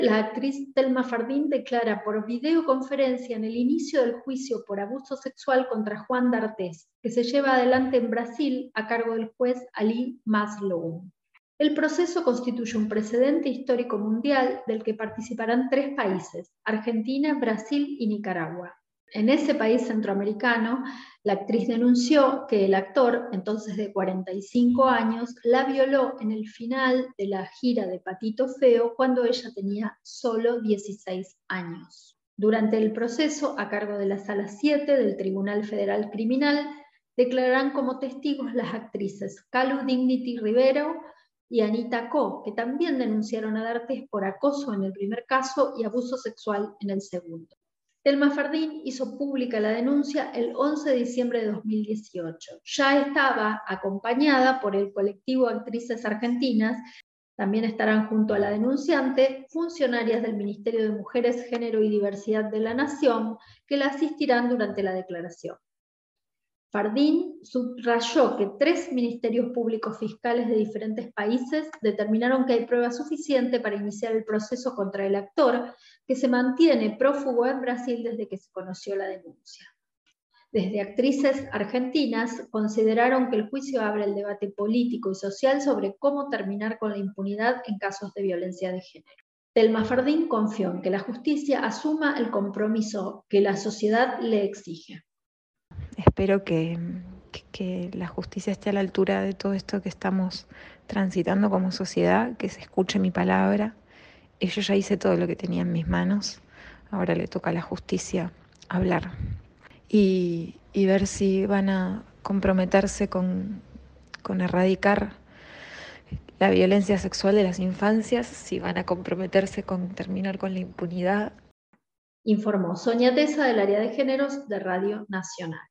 La actriz Thelma Fardín declara por videoconferencia en el inicio del juicio por abuso sexual contra Juan D'Artés, que se lleva adelante en Brasil a cargo del juez Ali Masloum. El proceso constituye un precedente histórico mundial del que participarán 3 países, Argentina, Brasil y Nicaragua. En ese país centroamericano, la actriz denunció que el actor, entonces de 45 años, la violó en el final de la gira de Patito Feo cuando ella tenía solo 16 años. Durante el proceso, a cargo de la Sala 7 del Tribunal Federal Criminal, declararán como testigos las actrices Calu Dignity Rivero y Anita Co, que también denunciaron a D'Artés por acoso en el primer caso y abuso sexual en el segundo. Thelma Fardín hizo pública la denuncia el 11 de diciembre de 2018. Ya estaba acompañada por el colectivo Actrices Argentinas. También estarán junto a la denunciante funcionarias del Ministerio de Mujeres, Género y Diversidad de la Nación, que la asistirán durante la declaración. Fardín subrayó que 3 ministerios públicos fiscales de diferentes países determinaron que hay prueba suficiente para iniciar el proceso contra el actor, que se mantiene prófugo en Brasil desde que se conoció la denuncia. Desde Actrices Argentinas consideraron que el juicio abre el debate político y social sobre cómo terminar con la impunidad en casos de violencia de género. Thelma Fardín confió en que la justicia asuma el compromiso que la sociedad le exige. Espero que la justicia esté a la altura de todo esto que estamos transitando como sociedad, que se escuche mi palabra. Yo ya hice todo lo que tenía en mis manos, ahora le toca a la justicia hablar y ver si van a comprometerse con erradicar la violencia sexual de las infancias, si van a comprometerse con terminar con la impunidad. Informó Sonia Tesa del área de géneros de Radio Nacional.